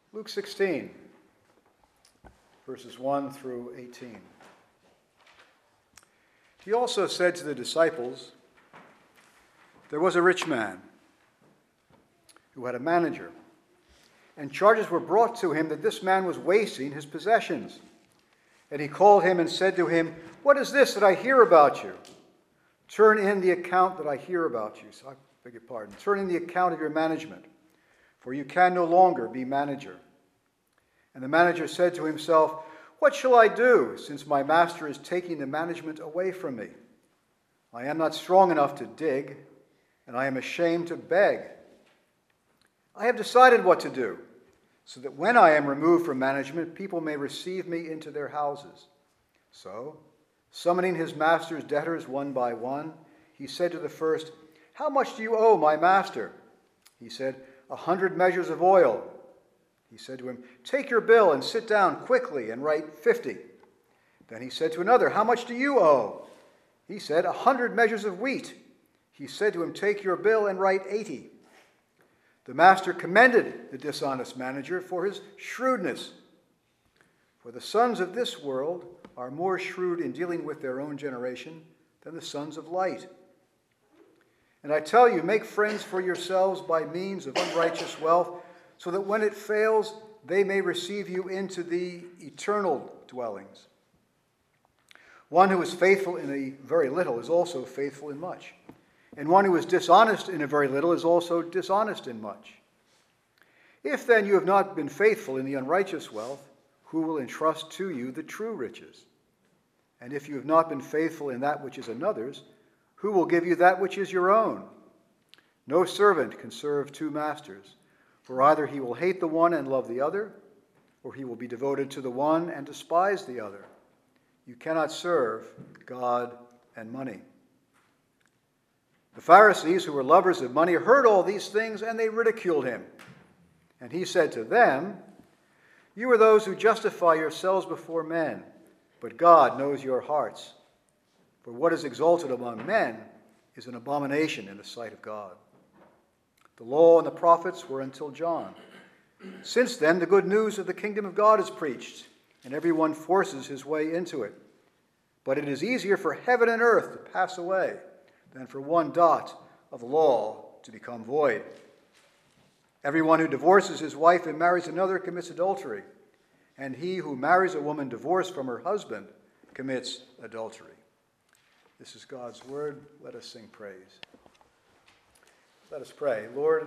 Luke 16, verses 1 through 18. He also said to the disciples, "There was a rich man who had a manager, and charges were brought to him that this man was wasting his possessions. And he called him and said to him, 'What is this that I hear about you? Turn in the account that I hear about you.'" So I beg your pardon. "Turn in the account of your management, for you can no longer be manager." And the manager said to himself, "What shall I do, since my master is taking the management away from me? I am not strong enough to dig, and I am ashamed to beg. I have decided what to do, so that when I am removed from management, people may receive me into their houses." So, summoning his master's debtors one by one, he said to the first, "How much do you owe my master?" He said, 100 measures of oil." He said to him, "Take your bill and sit down quickly and write 50. Then he said to another, "How much do you owe?" He said, 100 measures of wheat. He said to him, "Take your bill and write 80. The master commended the dishonest manager for his shrewdness. For the sons of this world are more shrewd in dealing with their own generation than the sons of light. And I tell you, make friends for yourselves by means of unrighteous wealth, so that when it fails, they may receive you into the eternal dwellings. One who is faithful in a very little is also faithful in much. And one who is dishonest in a very little is also dishonest in much. If then you have not been faithful in the unrighteous wealth, who will entrust to you the true riches? And if you have not been faithful in that which is another's, who will give you that which is your own? No servant can serve two masters, for either he will hate the one and love the other, or he will be devoted to the one and despise the other. You cannot serve God and money." The Pharisees, who were lovers of money, heard all these things, and they ridiculed him. And he said to them, "You are those who justify yourselves before men, but God knows your hearts. For what is exalted among men is an abomination in the sight of God. The law and the prophets were until John. Since then, the good news of the kingdom of God is preached, and everyone forces his way into it. But it is easier for heaven and earth to pass away than for one dot of the law to become void. Everyone who divorces his wife and marries another commits adultery, and he who marries a woman divorced from her husband commits adultery." This is God's word. Let us sing praise. Let us pray. Lord,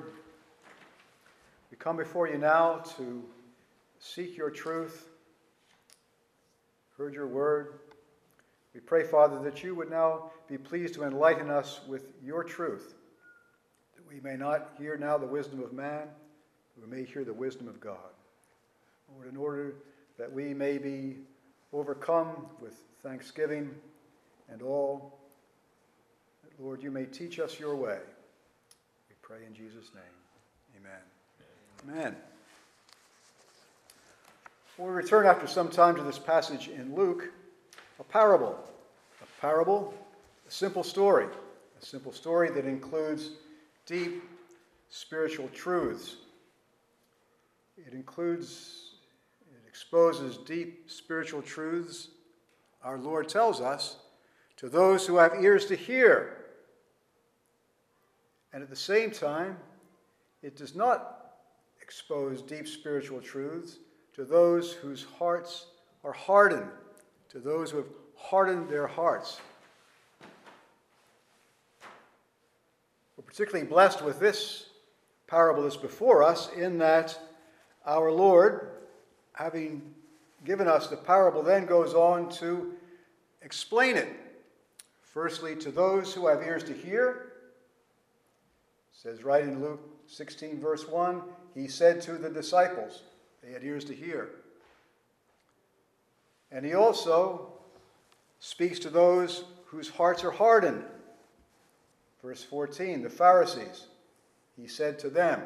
we come before you now to seek your truth, heard your word. We pray, Father, that you would now be pleased to enlighten us with your truth, that we may not hear now the wisdom of man, but we may hear the wisdom of God. Lord, in order that we may be overcome with thanksgiving and all, that, Lord, you may teach us your way. We pray in Jesus' name. Amen. Amen. We'll return after some time to this passage in Luke, a parable, a simple story that includes deep spiritual truths. It exposes deep spiritual truths, our Lord tells us, to those who have ears to hear. And at the same time, it does not expose deep spiritual truths to those whose hearts are hardened, to those who have hardened their hearts. We're particularly blessed with this parable that's before us, in that our Lord, having given us the parable, then goes on to explain it. Firstly, to those who have ears to hear. It says right in Luke 16, verse 1, he said to the disciples, they had ears to hear. And he also speaks to those whose hearts are hardened. Verse 14, the Pharisees, he said to them.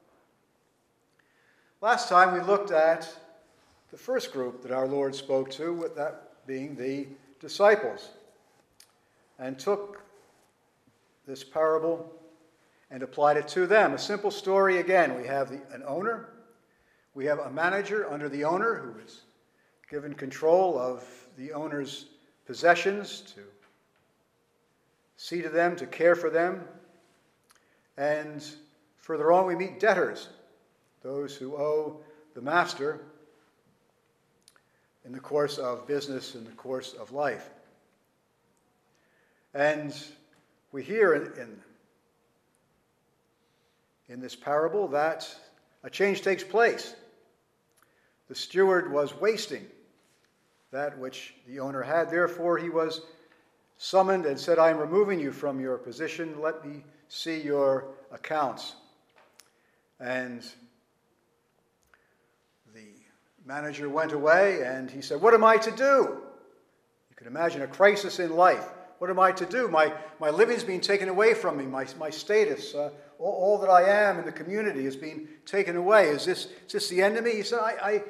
Last time we looked at the first group that our Lord spoke to, with that being the disciples, and took this parable and applied it to them. A simple story again. We have an owner, We have a manager under the owner who is given control of the owner's possessions, to see to them, to care for them. And further on, we meet debtors, those who owe the master in the course of business, in the course of life. And we hear in this parable that a change takes place. The steward was wasting that which the owner had. Therefore, he was summoned and said, I am removing you from your position. Let me see your accounts. And the manager went away and he said, what am I to do? You can imagine a crisis in life. What am I to do? My living's being taken away from me. My status, all that I am in the community is being taken away. Is this the end of me? He said,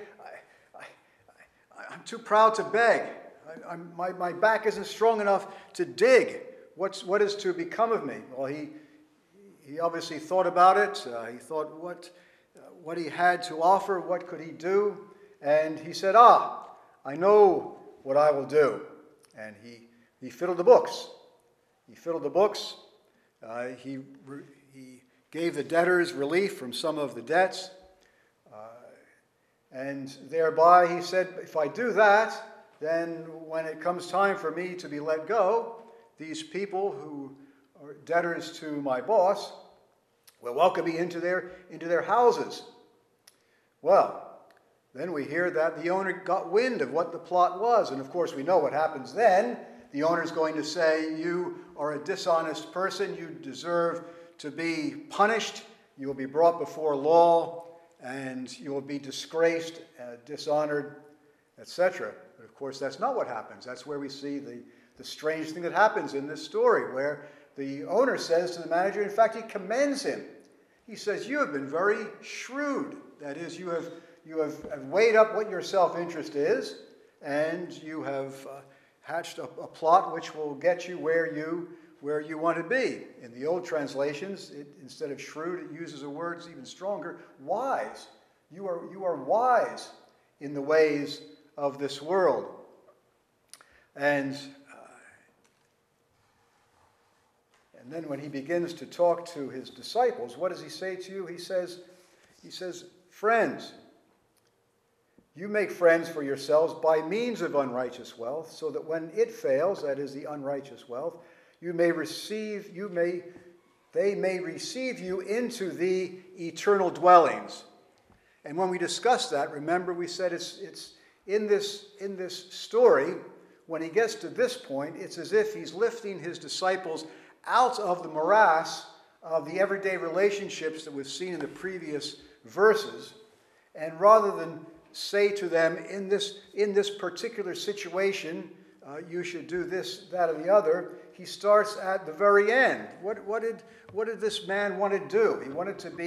I'm too proud to beg. My back isn't strong enough to dig. What is to become of me? Well, he obviously thought about it. He thought what he had to offer, what could he do? And he said, I know what I will do. And he fiddled the books. He fiddled the books. He gave the debtors relief from some of the debts. And thereby he said, if I do that, then when it comes time for me to be let go, these people who are debtors to my boss will welcome me into their houses. Well, then we hear that the owner got wind of what the plot was. And of course, we know what happens then. The owner's going to say, you are a dishonest person. You deserve to be punished. You will be brought before law, and you will be disgraced, dishonored, etc. But of course, that's not what happens. That's where we see the strange thing that happens in this story, where the owner says to the manager, in fact, he commends him. He says, you have been very shrewd. That is, you have weighed up what your self-interest is, and you have hatched a plot which will get you where you want to be. In the old translations, instead of shrewd, it uses a word that's even stronger, wise. You are wise in the ways of this world. And then when he begins to talk to his disciples, what does he say to you? He says, friends, you make friends for yourselves by means of unrighteous wealth, so that when it fails, that is the unrighteous wealth, they may receive you into the eternal dwellings. And when we discussed that, remember we said it's in this story, when he gets to this point, it's as if he's lifting his disciples out of the morass of the everyday relationships that we've seen in the previous verses, and rather than say to them, in this particular situation, you should do this, that, or the other, he starts at the very end. What did this man want to do? He wanted to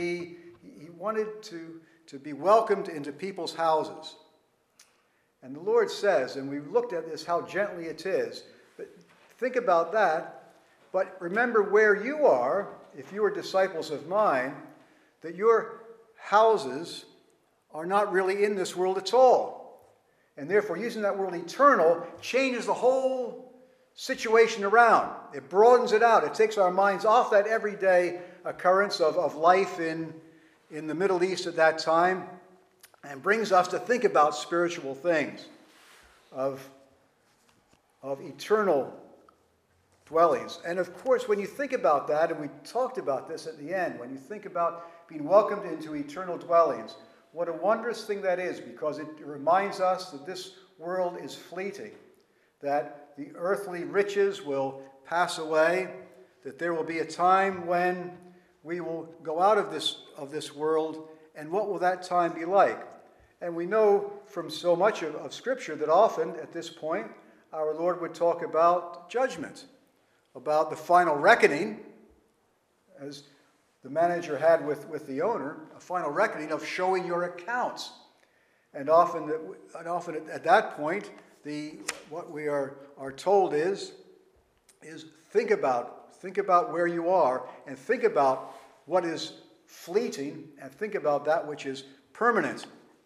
be welcomed into people's houses. And the Lord says, and we've looked at this, how gently it is, but think about that. But remember where you are, if you are disciples of mine, that your houses are not really in this world at all. And therefore, using that word eternal changes the whole situation around. It broadens it out. It takes our minds off that everyday occurrence of life in the Middle East at that time and brings us to think about spiritual things, of eternal dwellings. And of course, when you think about that, and we talked about this at the end, when you think about being welcomed into eternal dwellings, what a wondrous thing that is, because it reminds us that this world is fleeting, that the earthly riches will pass away, that there will be a time when we will go out of this world, and what will that time be like? And we know from so much of Scripture that often, at this point, our Lord would talk about judgment, about the final reckoning, as the manager had with the owner, a final reckoning of showing your accounts. And often at that point, what we are told is think about where you are, and think about what is fleeting, and think about that which is permanent.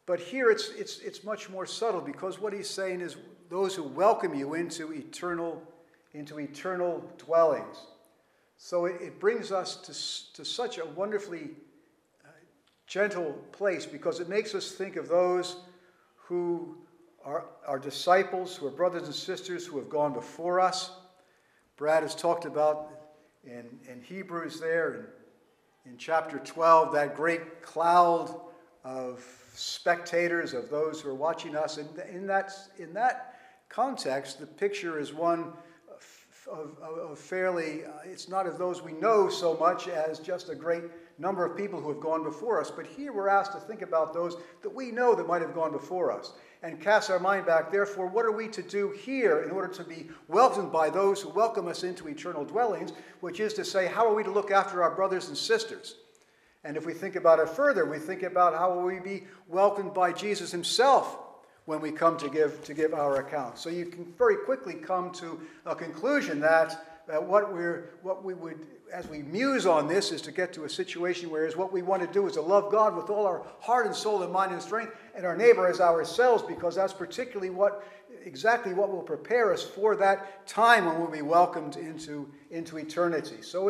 But here it's much more subtle, because what he's saying is those who welcome you into eternal dwellings. So it brings us to such a wonderfully gentle place, because it makes us think of those who are disciples, who are brothers and sisters who have gone before us. Brad has talked about in Hebrews there in chapter 12, that great cloud of spectators, of those who are watching us. And in that context, the picture is one of fairly, it's not of those we know so much as just a great number of people who have gone before us. But here we're asked to think about those that we know that might have gone before us, and cast our mind back. Therefore, what are we to do here in order to be welcomed by those who welcome us into eternal dwellings, which is to say, how are we to look after our brothers and sisters? And if we think about it further, we think about how will we be welcomed by Jesus himself when we come to give our account. So you can very quickly come to a conclusion that what we would, as we muse on this, is to get to a situation where what we want to do is to love God with all our heart and soul and mind and strength, and our neighbor as ourselves, because that's particularly exactly what will prepare us for that time when we'll be welcomed into eternity. So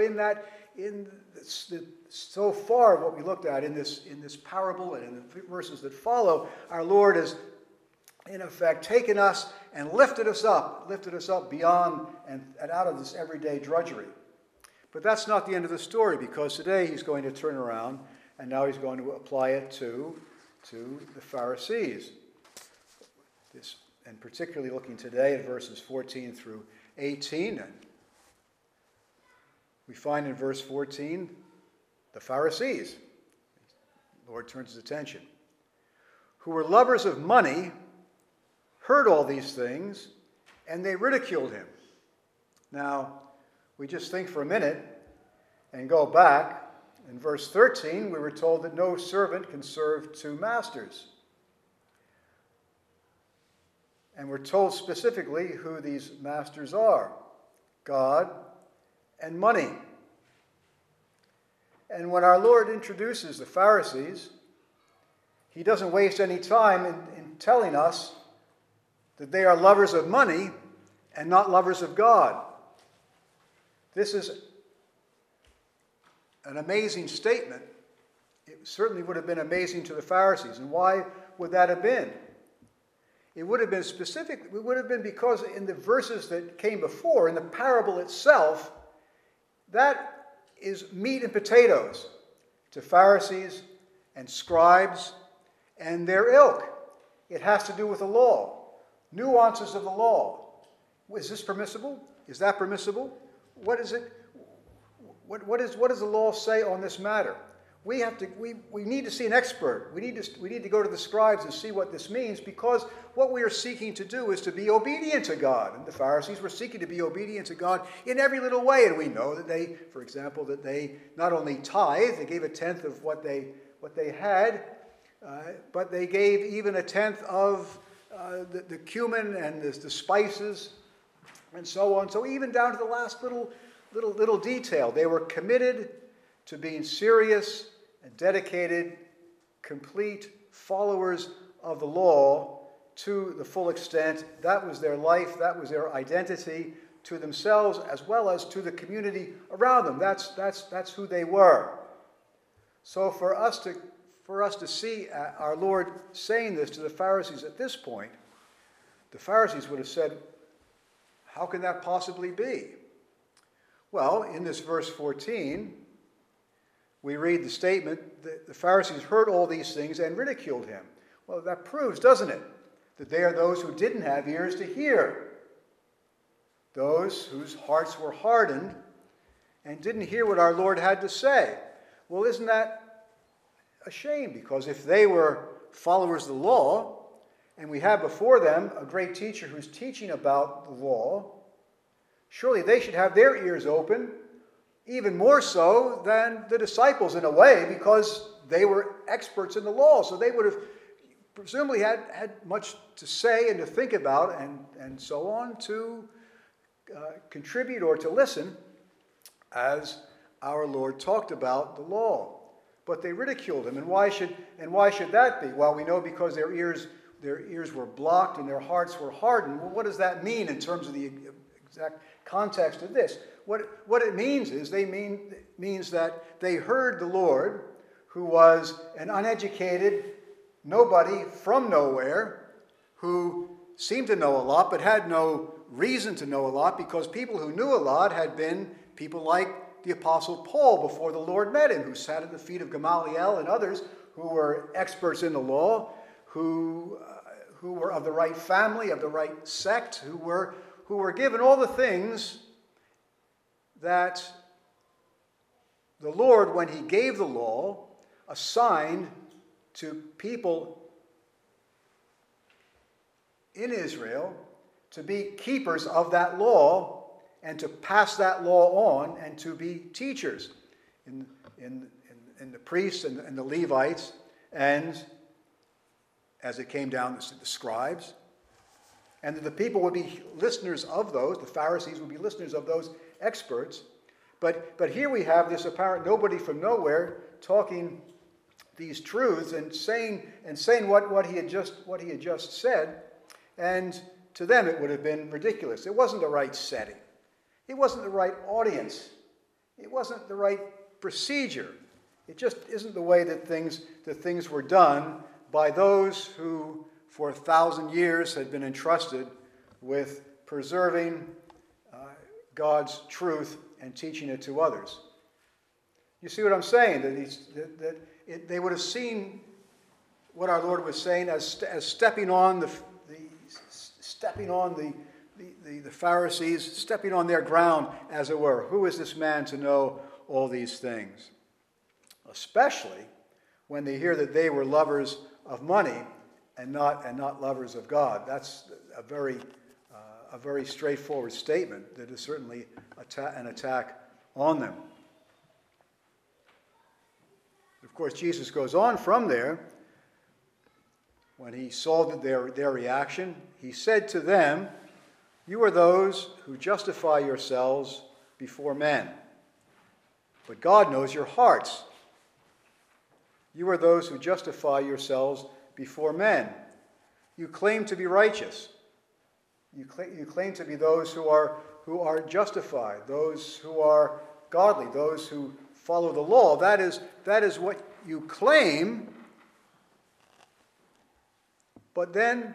so far what we looked at in this parable and in the verses that follow, our Lord has in effect taken us and lifted us up beyond and out of this everyday drudgery. But that's not the end of the story, because today he's going to turn around and now he's going to apply it to the Pharisees. And particularly looking today at verses 14 through 18. And we find in verse 14 the Pharisees. The Lord turns his attention. Who were lovers of money, heard all these things, and they ridiculed him. Now, we just think for a minute and go back. In verse 13, we were told that no servant can serve two masters. And we're told specifically who these masters are: God and money. And when our Lord introduces the Pharisees, he doesn't waste any time in telling us that they are lovers of money and not lovers of God. This is an amazing statement. It certainly would have been amazing to the Pharisees. And why would that have been? It would have been specific. It would have been because in the verses that came before, in the parable itself, that is meat and potatoes to Pharisees and scribes and their ilk. It has to do with the law, nuances of the law. Is this permissible? Is that permissible? What is it? What does the law say on this matter? We need to see an expert. We need to go to the scribes and see what this means, because what we are seeking to do is to be obedient to God. And the Pharisees were seeking to be obedient to God in every little way. And we know that they, for example, that they not only tithe, they gave a tenth of what they had, but they gave even a tenth of the cumin and the spices and so on. So even down to the last little detail, they were committed to being serious and dedicated, complete followers of the law to the full extent. That was their life, that was their identity to themselves as well as to the community around them. That's who they were. So for us to see our Lord saying this to the Pharisees at this point, the Pharisees would have said, how can that possibly be? Well, in this verse 14, we read the statement that the Pharisees heard all these things and ridiculed him. Well, that proves, doesn't it, that they are those who didn't have ears to hear. Those whose hearts were hardened and didn't hear what our Lord had to say. Well, isn't that a shame? Because if they were followers of the law, and we have before them a great teacher who's teaching about the law, surely they should have their ears open, even more so than the disciples in a way, because they were experts in the law. So they would have presumably had much to say and to think about and so on to contribute or to listen as our Lord talked about the law. but they ridiculed him. And why should that be? Well, we know because their ears were blocked and their hearts were hardened. Well, what does that mean in terms of the exact context of this? What it means is means that they heard the Lord, who was an uneducated nobody from nowhere, who seemed to know a lot but had no reason to know a lot, because people who knew a lot had been people like the Apostle Paul before the Lord met him, who sat at the feet of Gamaliel and others who were experts in the law, who were of the right family, of the right sect, who were given all the things that the Lord, when he gave the law, assigned to people in Israel to be keepers of that law and to pass that law on and to be teachers in the priests and the Levites, and as it came down, the scribes. And that the people would be listeners of those, the Pharisees would be listeners of those experts. But here we have this apparent nobody from nowhere talking these truths and saying what he had just said, and to them it would have been ridiculous. It wasn't the right setting. It wasn't the right audience. It wasn't the right procedure. It just isn't the way that things were done by those who for 1,000 years had been entrusted with preserving God's truth and teaching it to others. You see what I'm saying? They would have seen what our Lord was saying as stepping on the Pharisees, stepping on their ground, as it were. Who is this man to know all these things? Especially when they hear that they were lovers of money and not lovers of God. That's a very straightforward statement that is certainly an attack on them. Of course, Jesus goes on from there. When he saw their reaction, he said to them, "You are those who justify yourselves before men, but God knows your hearts. You are those who justify yourselves before men. You claim to be righteous. You claim to be those who are justified, those who are godly, those who follow the law. That is what you claim. But then,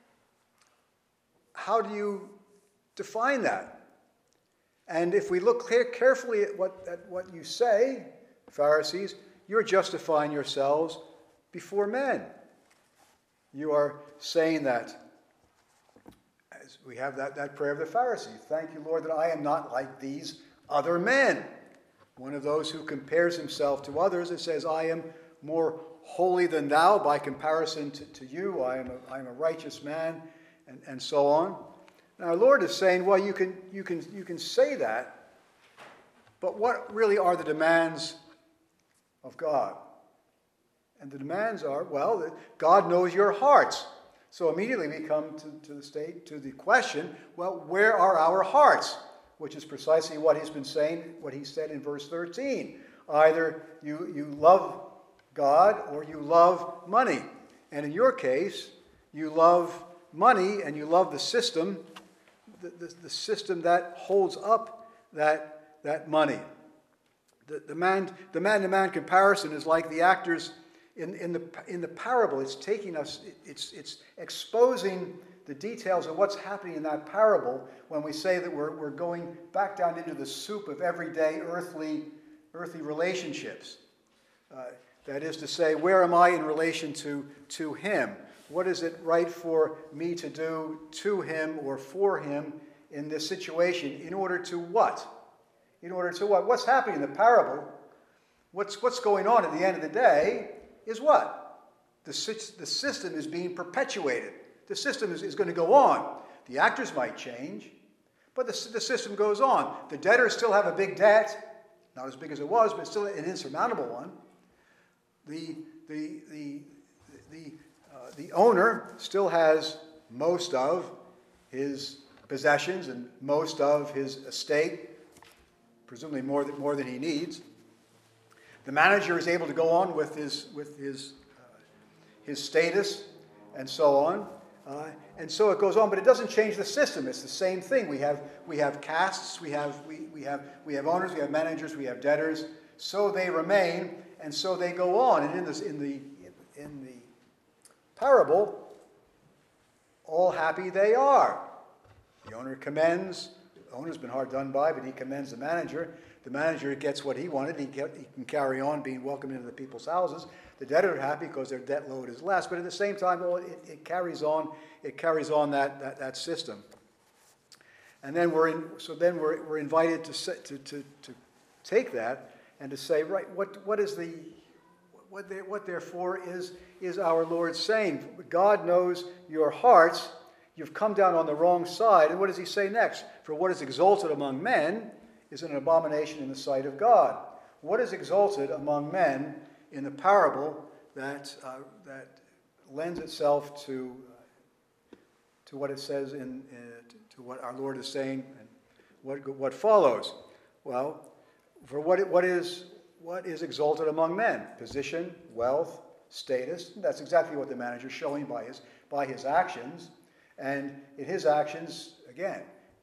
how do you define that? And if we look carefully at what you say, Pharisees, you're justifying yourselves before men. You are saying that, as we have that prayer of the Pharisee, "Thank you, Lord, that I am not like these other men." One of those who compares himself to others and says, "I am more holy than thou by comparison to you. I am a righteous man," and so on. Now our Lord is saying, well, you can say that, but what really are the demands of God? And the demands are, well, that God knows your hearts. So immediately we come to the question, well, where are our hearts? Which is precisely what he's been saying, what he said in verse 13. Either you love God or you love money. And in your case, you love money and you love the system, the system that holds up that money. The man-to-man comparison is like the actors in the parable. It's taking us, it's exposing the details of what's happening in that parable when we say that we're going back down into the soup of everyday earthly relationships. That is to say, where am I in relation to him? What is it right for me to do to him or for him in this situation? In order to what? In order to what? What's happening in the parable? What's going on at the end of the day is what? The system is being perpetuated. The system is going to go on. The actors might change, but the system goes on. The debtors still have a big debt, not as big as it was, but still an insurmountable one. The owner still has most of his possessions and most of his estate, presumably more than he needs. The manager is able to go on with his status and so on. And so it goes on, but it doesn't change the system. It's the same thing. We have castes, we have owners, we have managers, we have debtors. So they remain, and so they go on. And in the parable, all happy they are. The owner commends. The owner's been hard done by, but he commends the manager. The manager gets what he wanted. He can carry on being welcomed into the people's houses. The debtor are happy because their debt load is less. But at the same time, it carries on. It carries on that system. And then we're invited to take that and to say, right, what therefore is our Lord saying? God knows your hearts. You've come down on the wrong side. And what does he say next? For what is exalted among men is an abomination in the sight of God. What is exalted among men in the parable that lends itself to what it says to what our Lord is saying and what follows? Well, for what is exalted among men? Position, wealth, status. That's exactly what the manager is showing by his actions. And in his actions, again,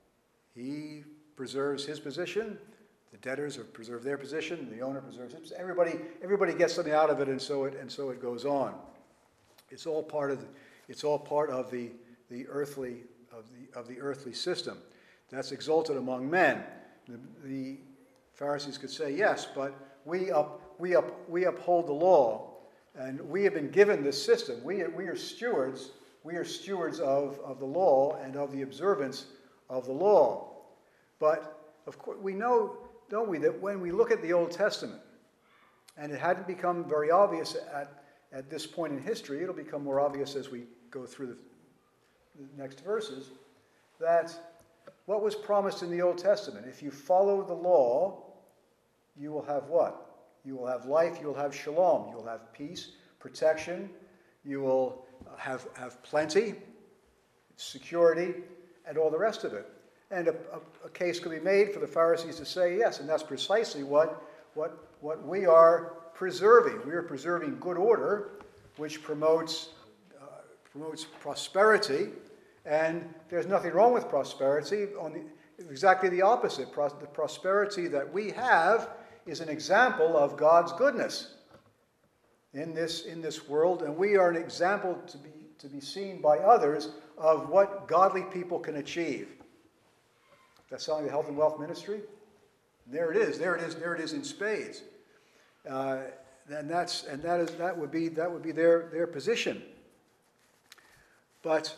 he preserves his position. The debtors have preserved their position. The owner preserves his. Everybody gets something out of it, and so it goes on. It's all part of the earthly system. That's exalted among men. The Pharisees could say, yes, but we uphold the law, and we have been given this system. We are stewards. We are stewards of the law and of the observance of the law. But of course, we know, don't we, that when we look at the Old Testament, and it hadn't become very obvious at this point in history, it'll become more obvious as we go through the next verses, that what was promised in the Old Testament, if you follow the law, you will have what? You will have life, you will have shalom, you will have peace, protection, you will have plenty, security, and all the rest of it. And a case could be made for the Pharisees to say yes, and that's precisely what we are preserving. We are preserving good order, which promotes prosperity, and there's nothing wrong with prosperity. Exactly the opposite. The prosperity that we have is an example of God's goodness in this world, and we are an example to be seen by others of what godly people can achieve. That's selling the health and wealth ministry. There it is in spades. That would be their position. But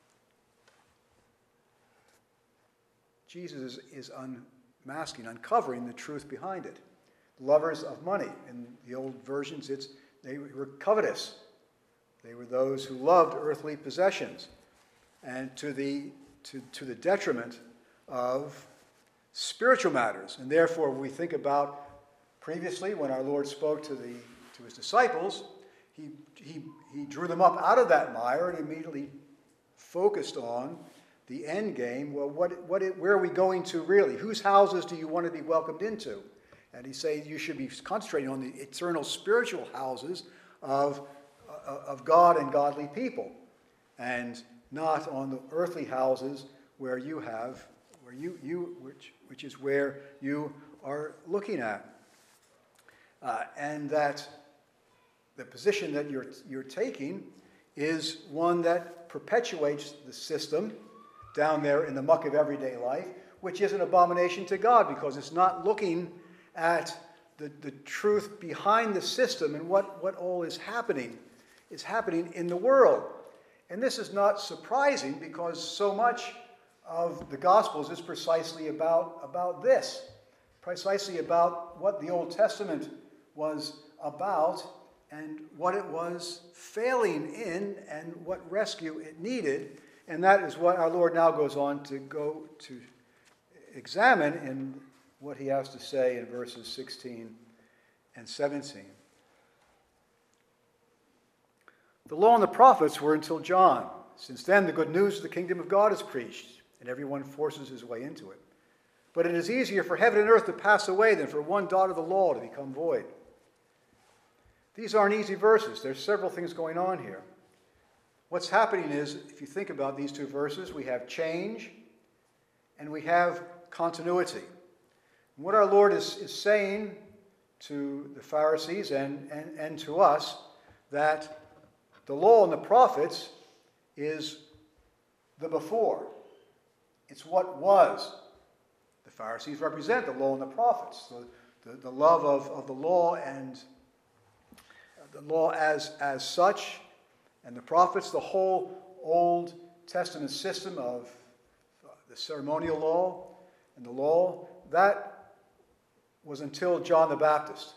Jesus is unmasking, uncovering the truth behind it. Lovers of money. In the old versions, they were covetous. They were those who loved earthly possessions, and to the detriment of spiritual matters. And therefore, we think about previously when our Lord spoke to his disciples, he drew them up out of that mire and immediately focused on the end game. Well, where are we going to really? Whose houses do you want to be welcomed into? And he said you should be concentrating on the eternal spiritual houses of God and godly people, and not on the earthly houses which is where you are looking at, and that the position that you're taking is one that perpetuates the system down there in the muck of everyday life, which is an abomination to God because it's not looking at the truth behind the system and what all is happening in the world. And this is not surprising because so much of the Gospels is precisely about this, precisely about what the Old Testament was about and what it was failing in and what rescue it needed. And that is what our Lord now goes on to examine in what he has to say in verses 16 and 17. The law and the prophets were until John. Since then, the good news of the kingdom of God is preached, and everyone forces his way into it. But it is easier for heaven and earth to pass away than for one dot of the law to become void. These aren't easy verses. There's several things going on here. What's happening is, if you think about these two verses, we have change and we have continuity. And what our Lord is saying to the Pharisees and to us, that the law and the prophets is the before. It's what was. The Pharisees represent the law and the prophets, the love of the law and the law as such, and the prophets, the whole Old Testament system of the ceremonial law and the law. That was until John the Baptist.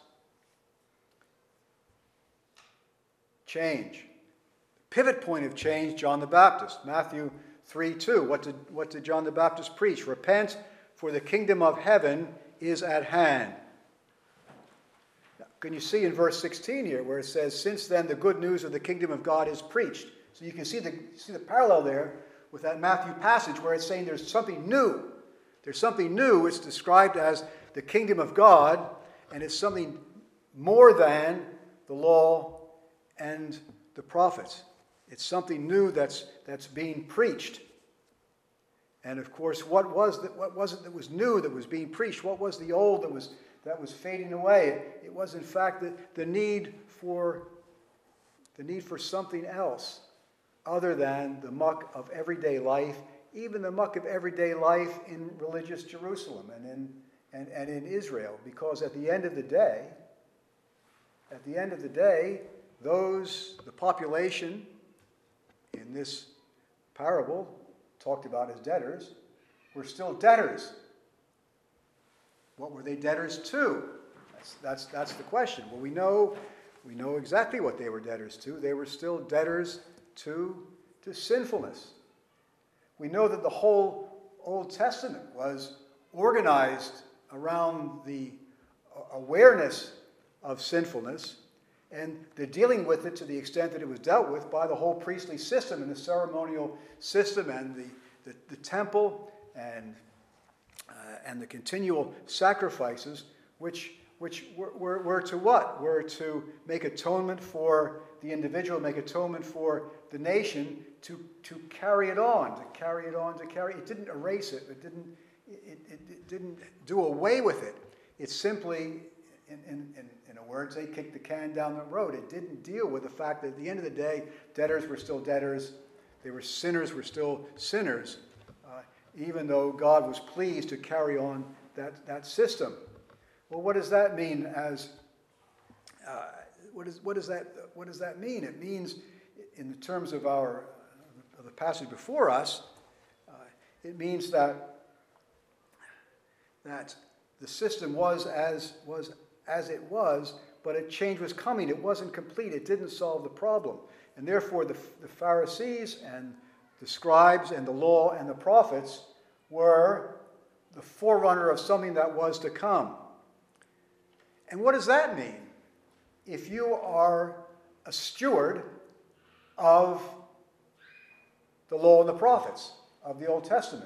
Change. The pivot point of change, John the Baptist. Matthew 3:2. What did John the Baptist preach? Repent, for the kingdom of heaven is at hand. Now, can you see in verse 16 here where it says, since then the good news of the kingdom of God is preached. So you can see the parallel there with that Matthew passage where it's saying there's something new. There's something new. It's described as the kingdom of God, and it's something more than the law and the prophets. It's something new that's being preached. And of course, what was it that was new that was being preached? What was the old that was fading away? It was in fact the need for something else other than the muck of everyday life, even the muck of everyday life in religious Jerusalem and in Israel. Because at the end of the day, the population in this parable, talked about as debtors, were still debtors. What were they debtors to? That's the question. Well, we know exactly what they were debtors to. They were still debtors to sinfulness. We know that the whole Old Testament was organized around the awareness of sinfulness and the dealing with it to the extent that it was dealt with by the whole priestly system and the ceremonial system and the temple and the continual sacrifices, which were to what? Were to make atonement for the individual, make atonement for the nation, to carry it on. It didn't erase it. It didn't do away with it. It simply, in a word, say, kicked the can down the road. It didn't deal with the fact that at the end of the day, debtors were still debtors. Sinners were still sinners, even though God was pleased to carry on that system. Well, what does that mean? What does that mean? It means, in the terms of the passage before us, it means that the system was as it was, but a change was coming. It wasn't complete. It didn't solve the problem. And therefore, the Pharisees and the scribes and the law and the prophets were the forerunner of something that was to come. And what does that mean? If you are a steward of the law and the prophets of the Old Testament,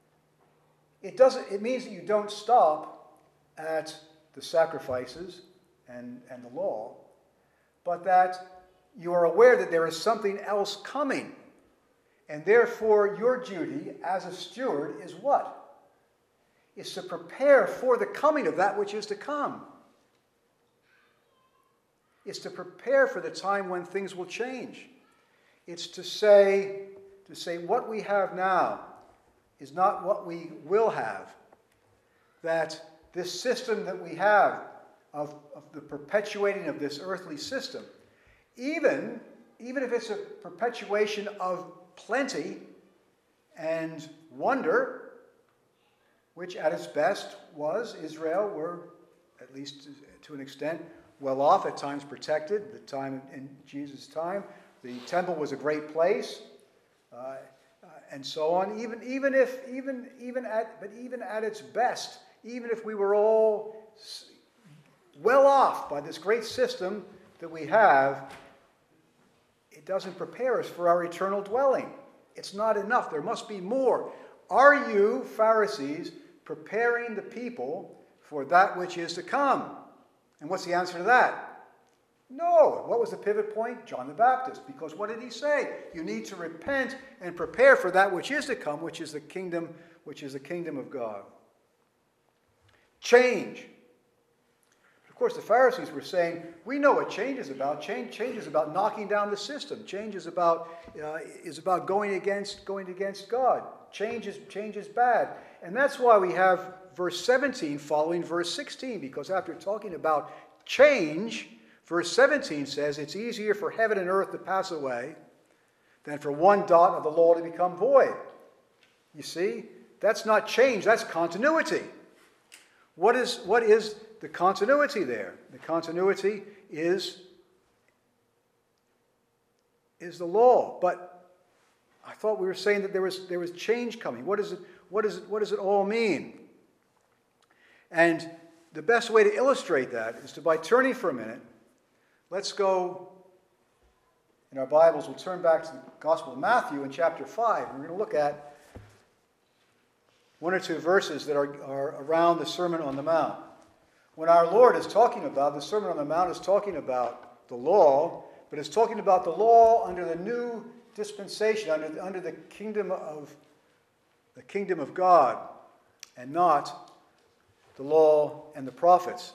it means that you don't stop at the sacrifices and the law, but that you are aware that there is something else coming. And therefore, your duty as a steward is what? Is to prepare for the coming of that which is to come. It's to prepare for the time when things will change. It's to say what we have now is not what we will have. That this system that we have of the perpetuating of this earthly system, even if it's a perpetuation of plenty and wonder, which at its best Israel were, at least to an extent, well off, at times protected. The time in Jesus' time, the temple was a great place, and so on. Even at its best, even if we were all well off by this great system that we have, it doesn't prepare us for our eternal dwelling. It's not enough. There must be more. Are you, Pharisees, preparing the people for that which is to come? And what's the answer to that? No. What was the pivot point? John the Baptist. Because what did he say? You need to repent and prepare for that which is to come, which is the kingdom of God. Change. Of course, the Pharisees were saying, we know what change is about. Change is about knocking down the system. Change is about going against God. Change is bad. And that's why we have verse 17 following verse 16, because after talking about change, verse 17 says, it's easier for heaven and earth to pass away than for one dot of the law to become void. You see, that's not change, that's continuity. What is the continuity there? The continuity is the law. But I thought we were saying that there was change coming. What does it all mean? And the best way to illustrate that is by turning for a minute. Let's go in our Bibles. We'll turn back to the Gospel of Matthew in chapter 5. We're going to look at one or two verses that are around the Sermon on the Mount. When our Lord is talking about, the Sermon on the Mount is talking about the law, but it's talking about the law under the new dispensation, under the kingdom of God, and not the law and the prophets.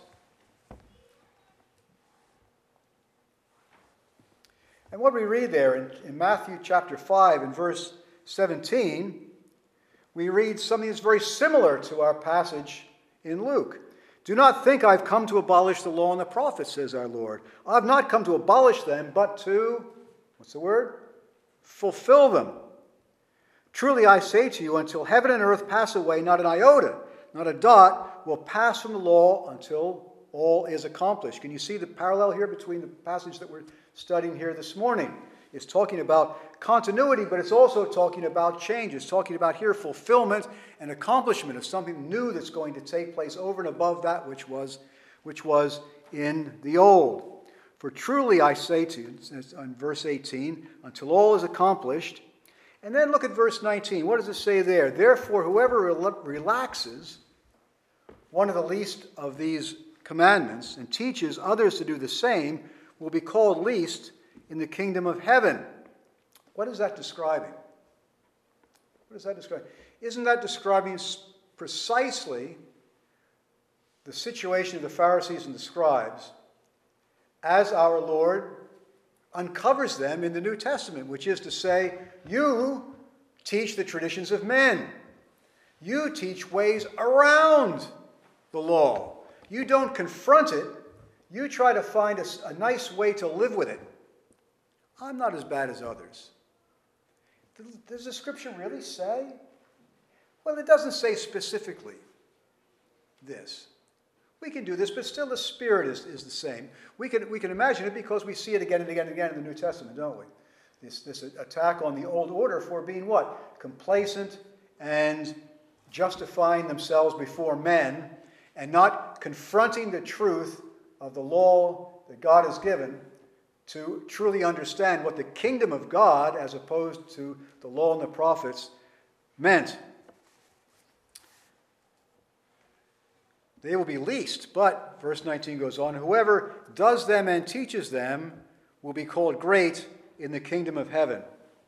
And what we read there in Matthew chapter 5 and verse 17, we read something that's very similar to our passage in Luke. Do not think I've come to abolish the law and the prophets, says our Lord. I've not come to abolish them, but to, what's the word? Fulfill them. Truly I say to you, until heaven and earth pass away, not an iota, not a dot, will pass from the law until all is accomplished. Can you see the parallel here between the passage that we're studying here this morning? It's talking about continuity, but it's also talking about change. It's talking about here fulfillment and accomplishment of something new that's going to take place over and above that which was in the old. For truly I say to you, it says in verse 18, until all is accomplished. And then look at verse 19. What does it say there? Therefore, whoever relaxes one of the least of these commandments and teaches others to do the same will be called least in the kingdom of heaven. What is that describing? What is that describing? Isn't that describing precisely the situation of the Pharisees and the scribes as our Lord uncovers them in the New Testament, which is to say, you teach the traditions of men. You teach ways around the law. You don't confront it. You try to find a nice way to live with it. I'm not as bad as others. Does the scripture really say? Well, it doesn't say specifically this. We can do this, but still the spirit is the same. We can imagine it because we see it again and again and again in the New Testament, don't we? This attack on the old order for being what? Complacent and justifying themselves before men and not confronting the truth of the law that God has given to truly understand what the kingdom of God, as opposed to the law and the prophets, meant. They will be least, but, verse 19 goes on, whoever does them and teaches them will be called great in the kingdom of heaven.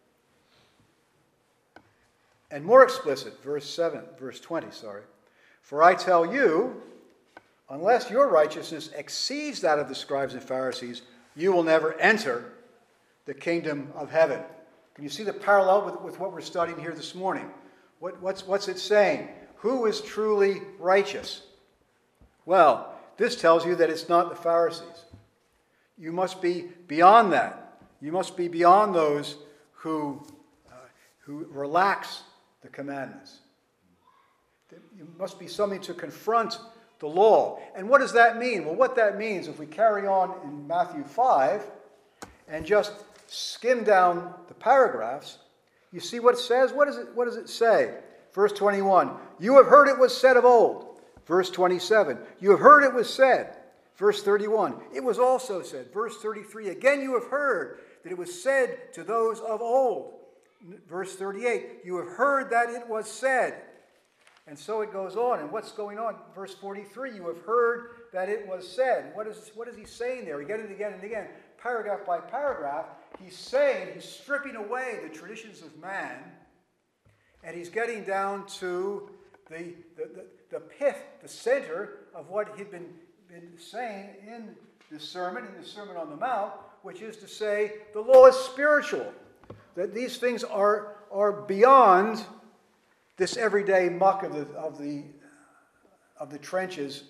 And more explicit, verse 20, for I tell you, unless your righteousness exceeds that of the scribes and Pharisees, you will never enter the kingdom of heaven. Can you see the parallel with what we're studying here this morning? What's it saying? Who is truly righteous? Well, this tells you that it's not the Pharisees. You must be beyond that. You must be beyond those who relax the commandments. You must be something to confront the law. And what does that mean? Well, what that means, if we carry on in Matthew 5 and just skim down the paragraphs, you see what it says? What does it say? Verse 21, you have heard it was said of old. Verse 27, you have heard it was said. Verse 31, it was also said. Verse 33, again you have heard that it was said to those of old. Verse 38, you have heard that it was said. And so it goes on. And what's going on? Verse 43, you have heard that it was said. What is he saying there? Again and again and again, paragraph by paragraph, he's stripping away the traditions of man, and he's getting down to the pith, the center of what he'd been saying in the Sermon on the Mount, which is to say the law is spiritual, that these things are beyond this everyday muck of the trenches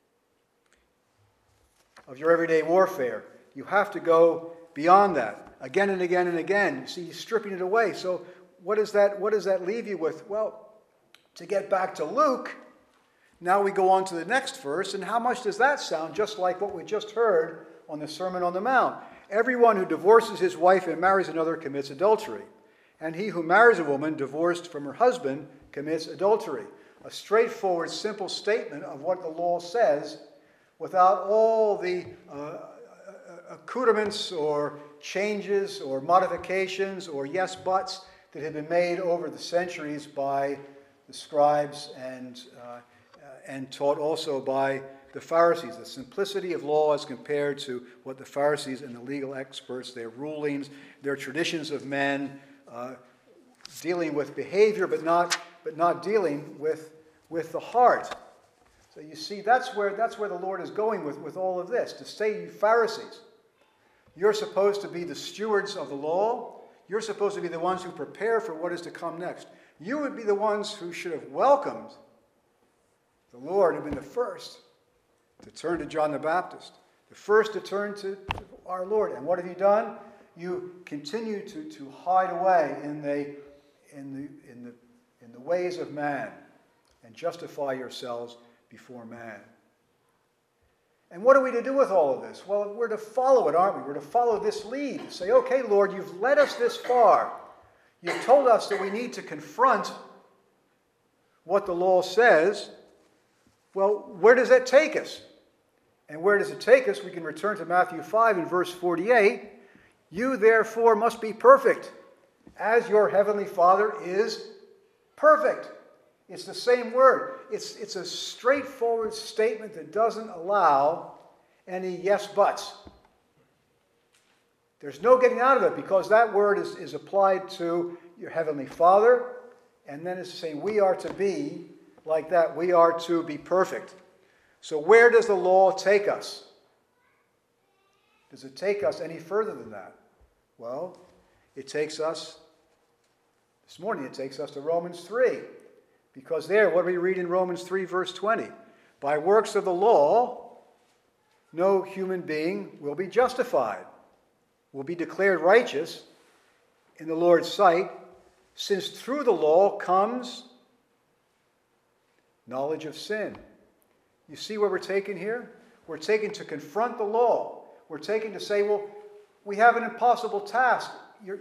of your everyday warfare. You have to go beyond that again and again and again. You see, he's stripping it away. So what does that leave you with? Well, to get back to Luke, now we go on to the next verse, and how much does that sound just like what we just heard on the Sermon on the Mount? Everyone who divorces his wife and marries another commits adultery, and he who marries a woman divorced from her husband commits adultery. A straightforward, simple statement of what the law says, without all the accoutrements or changes or modifications or yes buts that have been made over the centuries by the scribes and taught also by the Pharisees. The simplicity of law as compared to what the Pharisees and the legal experts, their rulings, their traditions of men, dealing with behavior but not dealing with the heart. So you see, that's where the Lord is going with all of this. To say, you Pharisees, you're supposed to be the stewards of the law. You're supposed to be the ones who prepare for what is to come next. You would be the ones who should have welcomed the Lord, who've been the first to turn to John the Baptist, the first to turn to our Lord. And what have you done? You continue to hide away in the ways of man and justify yourselves before man. And what are we to do with all of this? Well, we're to follow it, aren't we? We're to follow this lead. Say, okay, Lord, you've led us this far. You've told us that we need to confront what the law says. Well, where does that take us? And where does it take us? We can return to Matthew 5 and verse 48. You therefore must be perfect, as your heavenly Father is perfect. It's the same word. It's a straightforward statement that doesn't allow any yes buts. There's no getting out of it, because that word is applied to your heavenly Father, and then it's saying we are to be like that. We are to be perfect. So where does the law take us? Does it take us any further than that? Well, it takes us, this morning it takes us to Romans 3. Because there, what do we read in Romans 3, verse 20? By works of the law, no human being will be justified, will be declared righteous in the Lord's sight, since through the law comes knowledge of sin. You see where we're taken here? We're taken to confront the law. We're taken to say, well, we have an impossible task.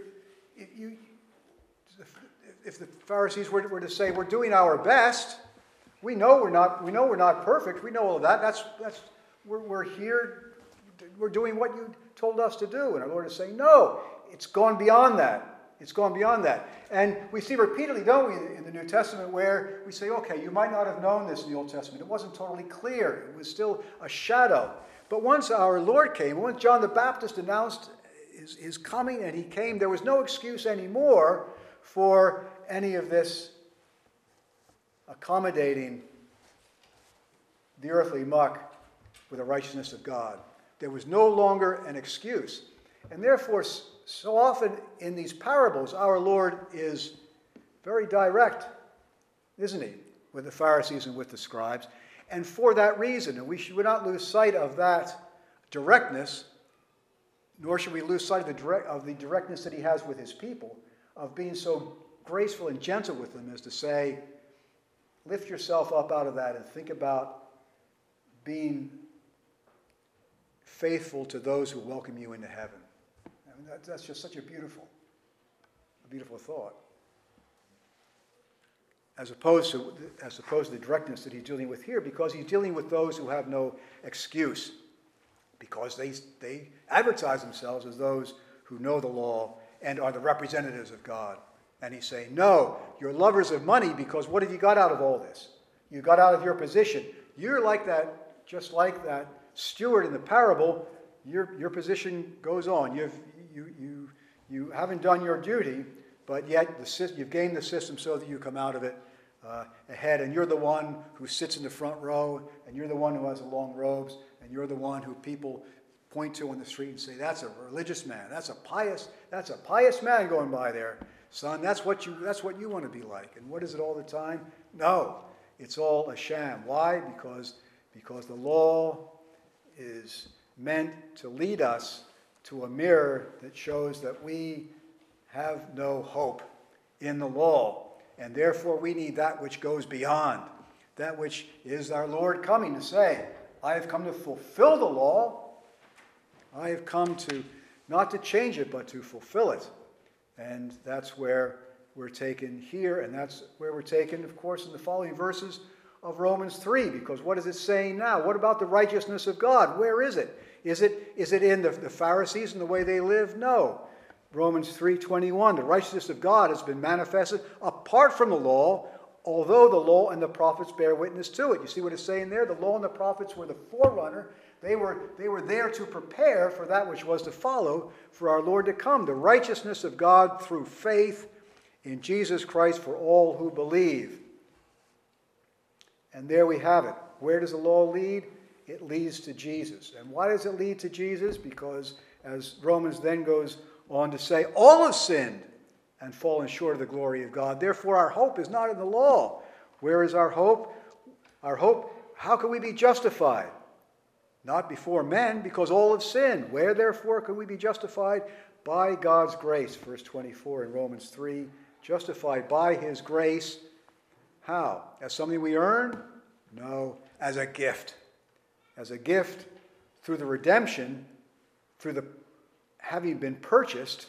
If the Pharisees were to say, we're doing our best, we know we're not perfect. We know all of that. We're here. We're doing what you told us to do. And our Lord is saying, no, it's gone beyond that. It's gone beyond that. And we see repeatedly, don't we, in the New Testament, where we say, okay, you might not have known this in the Old Testament. It wasn't totally clear. It was still a shadow. But once our Lord came, once John the Baptist announced his coming and he came, there was no excuse anymore for any of this accommodating the earthly muck with the righteousness of God. There was no longer an excuse. And therefore, so often in these parables, our Lord is very direct, isn't he, with the Pharisees and with the scribes. And for that reason, and we should not lose sight of that directness, nor should we lose sight of the directness that he has with his people, of being so graceful and gentle with them, as to say, lift yourself up out of that and think about being faithful to those who welcome you into heaven. I mean, that's just such a beautiful thought. As opposed to the directness that he's dealing with here, because he's dealing with those who have no excuse, because they advertise themselves as those who know the law and are the representatives of God. And he's saying, no, you're lovers of money, because what have you got out of all this? You got out of your position. You're like that just like that steward in the parable, your position goes on. You haven't done your duty, but yet you've gamed the system so that you come out of it ahead, and you're the one who sits in the front row, and you're the one who has the long robes, and you're the one who people point to on the street and say, that's a religious man, that's a pious man going by there. Son, that's what you want to be like. And what is it all the time? No, it's all a sham. Why? Because the law is meant to lead us to a mirror that shows that we have no hope in the law. And therefore we need that which goes beyond, that which is our Lord coming to say, I have come to fulfill the law. I have come to, not to change it, but to fulfill it. And that's where we're taken here, and that's where we're taken, of course, in the following verses of Romans 3, because what is it saying now? What about the righteousness of God? Where is it? Is it in the Pharisees and the way they live? No. Romans 3:21, the righteousness of God has been manifested apart from the law, although the law and the prophets bear witness to it. You see what it's saying there? The law and the prophets were the forerunner. They were there to prepare for that which was to follow, for our Lord to come. The righteousness of God through faith in Jesus Christ for all who believe. And there we have it. Where does the law lead? It leads to Jesus. And why does it lead to Jesus? Because, as Romans then goes on to say, all have sinned and fallen short of the glory of God. Therefore, our hope is not in the law. Where is our hope? Our hope, how can we be justified? Not before men, because all have sinned. Where, therefore, can we be justified? By God's grace. Verse 24 in Romans 3, justified by his grace. How? As something we earn? No, as a gift. As a gift through the redemption, through the having been purchased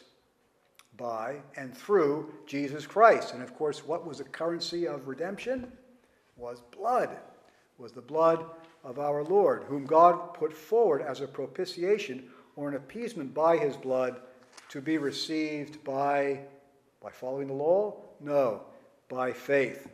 by and through Jesus Christ. And of course, what was the currency of redemption? Was blood. Was the blood of our Lord, whom God put forward as a propitiation or an appeasement by his blood to be received by following the law? No, by faith.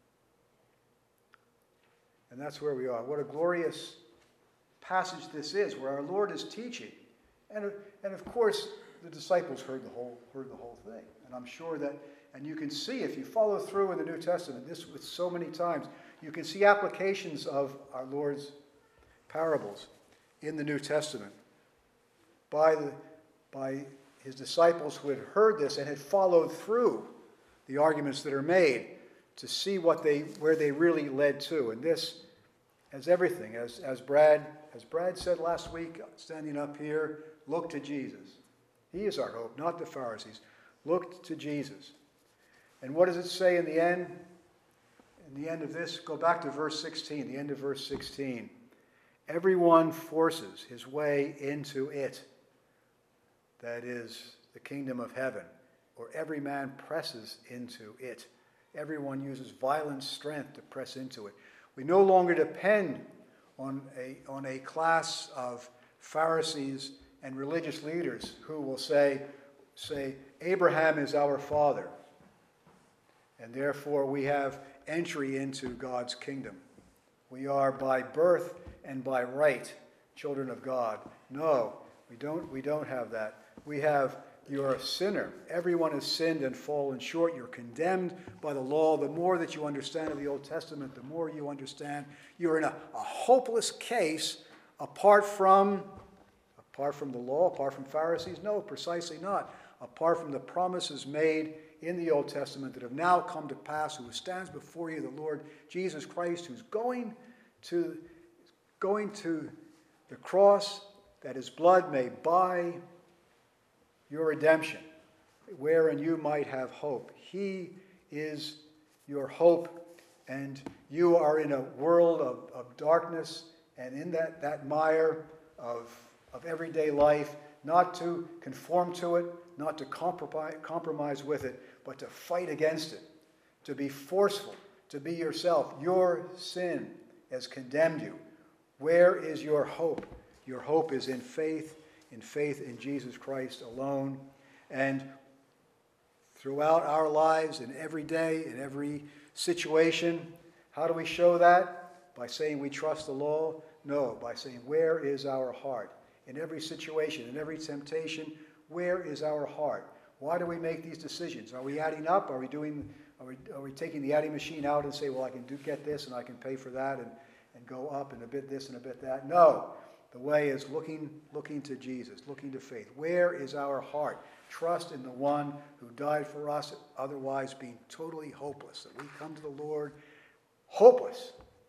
And that's where we are. What a glorious passage this is, where our Lord is teaching. And of course, the disciples heard the whole thing. And I'm sure that, and you can see, if you follow through in the New Testament, this with so many times, you can see applications of our Lord's parables in the New Testament by his disciples who had heard this and had followed through the arguments that are made to see where they really led to. And this, as everything, as Brad said last week, standing up here, look to Jesus. He is our hope, not the Pharisees. Look to Jesus. And what does it say in the end? In the end of this, go back to verse 16, the end of verse 16. Everyone forces his way into it, that is, the kingdom of heaven, or every man presses into it. Everyone uses violent strength to press into it. We no longer depend on a class of Pharisees and religious leaders who will say, Abraham is our father, and therefore we have entry into God's kingdom. We are by birth and by right children of God. No, we don't have that. We have, you're a sinner. Everyone has sinned and fallen short. You're condemned by the law. The more that you understand of the Old Testament, the more you understand you're in a hopeless case apart from the law, apart from Pharisees. No, precisely not. Apart from the promises made in the Old Testament that have now come to pass, who stands before you, the Lord Jesus Christ, who's going to the cross that his blood may buy your redemption, wherein you might have hope. He is your hope, and you are in a world of darkness and in that mire of everyday life, not to conform to it, not to compromise with it, but to fight against it, to be forceful, to be yourself. Your sin has condemned you. Where is your hope? Your hope is in faith in Jesus Christ alone. And throughout our lives, in every day, in every situation, how do we show that? By saying we trust the law? know by saying, where is our heart? In every situation, in every temptation, where is our heart? Why do we make these decisions? Are we adding up? Are we taking the adding machine out and say, well, I can get this and I can pay for that and go up and a bit this and a bit that? No. The way is looking to Jesus, looking to faith. Where is our heart? Trust in the one who died for us, otherwise being totally hopeless. That we come to the Lord hopeless,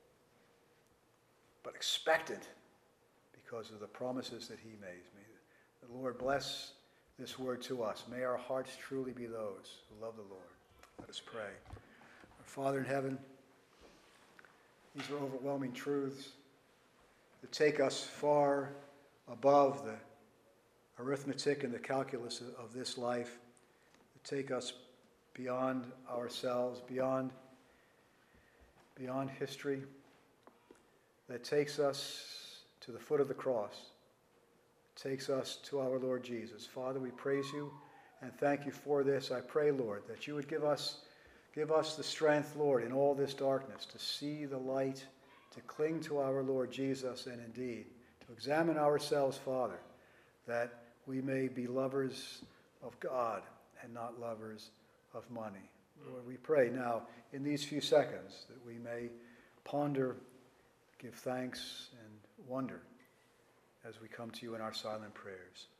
but expectant because of the promises that he made. May the Lord bless this word to us. May our hearts truly be those who love the Lord. Let us pray. Our Father in heaven, these are overwhelming truths that take us far above the arithmetic and the calculus of this life, that take us beyond ourselves, beyond history, that takes us to the foot of the cross, takes us to our Lord Jesus. Father, we praise you and thank you for this. I pray, Lord, that you would give us the strength, Lord, in all this darkness, to see the light, to cling to our Lord Jesus, and indeed to examine ourselves, Father, that we may be lovers of God and not lovers of money. Lord, we pray now in these few seconds that we may ponder, give thanks, and wonder as we come to you in our silent prayers.